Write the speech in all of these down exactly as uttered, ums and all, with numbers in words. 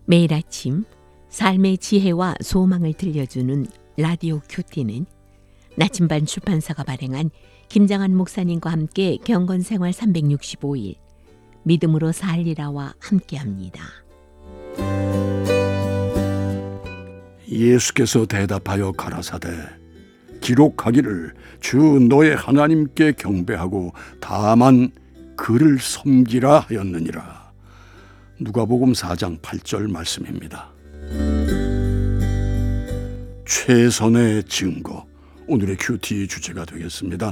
매일 아침 삶의 지혜와 소망을 들려주는 라디오 큐티는 나침반 출판사가 발행한 김장한 목사님과 함께 경건생활 삼백육십오 일 믿음으로 살리라와 함께합니다. 예수께서 대답하여 가라사대 기록하기를 주 너의 하나님께 경배하고 다만 그를 섬기라 하였느니라. 누가복음 사 장 팔 절 말씀입니다. 최선의 증거, 오늘의 큐티 주제가 되겠습니다.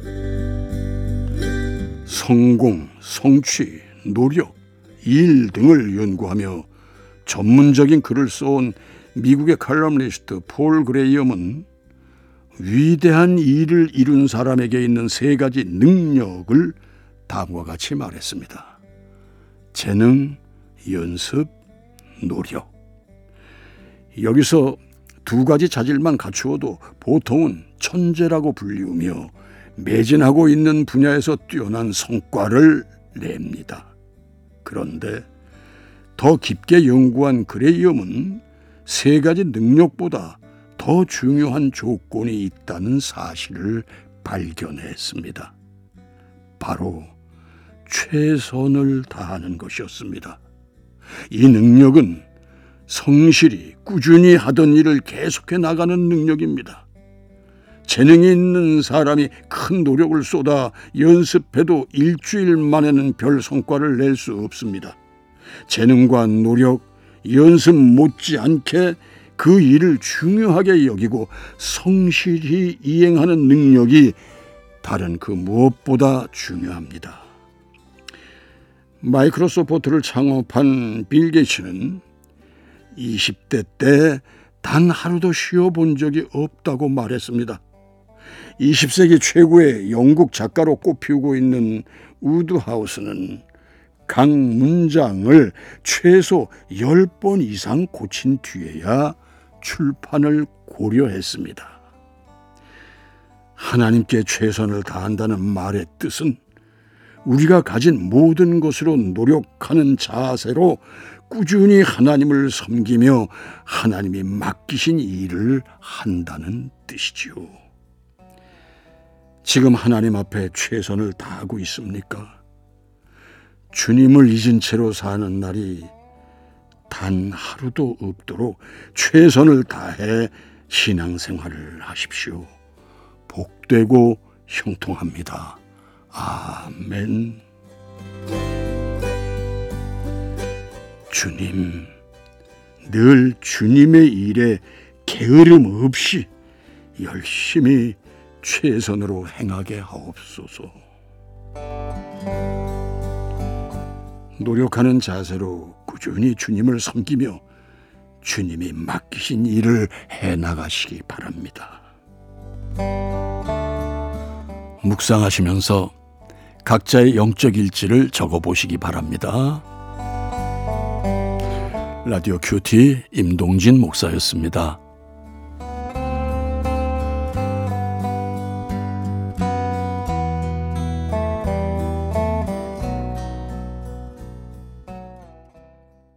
성공, 성취, 노력, 일 등을 연구하며 전문적인 글을 써온 미국의 칼럼니스트 폴 그레이엄은 위대한 일을 이룬 사람에게 있는 세 가지 능력을 다음과 같이 말했습니다. 재능, 연습, 노력. 여기서 두 가지 자질만 갖추어도 보통은 천재라고 불리우며 매진하고 있는 분야에서 뛰어난 성과를 냅니다. 그런데 더 깊게 연구한 그레이엄은 세 가지 능력보다 더 중요한 조건이 있다는 사실을 발견했습니다. 바로 최선을 다하는 것이었습니다. 이 능력은 성실히 꾸준히 하던 일을 계속해 나가는 능력입니다. 재능이 있는 사람이 큰 노력을 쏟아 연습해도 일주일 만에는 별 성과를 낼 수 없습니다. 재능과 노력, 연습 못지않게 그 일을 중요하게 여기고 성실히 이행하는 능력이 다른 그 무엇보다 중요합니다. 마이크로소프트를 창업한 빌 게이츠는 이십 대 때 단 하루도 쉬어본 적이 없다고 말했습니다. 이십 세기 최고의 영국 작가로 꼽히고 있는 우드하우스는 각 문장을 최소 열 번 이상 고친 뒤에야 출판을 고려했습니다. 하나님께 최선을 다한다는 말의 뜻은 우리가 가진 모든 것으로 노력하는 자세로 꾸준히 하나님을 섬기며 하나님이 맡기신 일을 한다는 뜻이지요. 지금 하나님 앞에 최선을 다하고 있습니까? 주님을 잊은 채로 사는 날이 단 하루도 없도록 최선을 다해 신앙생활을 하십시오. 복되고 형통합니다. 아멘. 주님, 늘 주님의 일에 게으름 없이 열심히 최선으로 행하게 하옵소서. 노력하는 자세로 꾸준히 주님을 섬기며 주님이 맡기신 일을 해나가시기 바랍니다. 묵상하시면서 각자의 영적 일지를 적어보시기 바랍니다. 라디오 큐티 임동진 목사였습니다.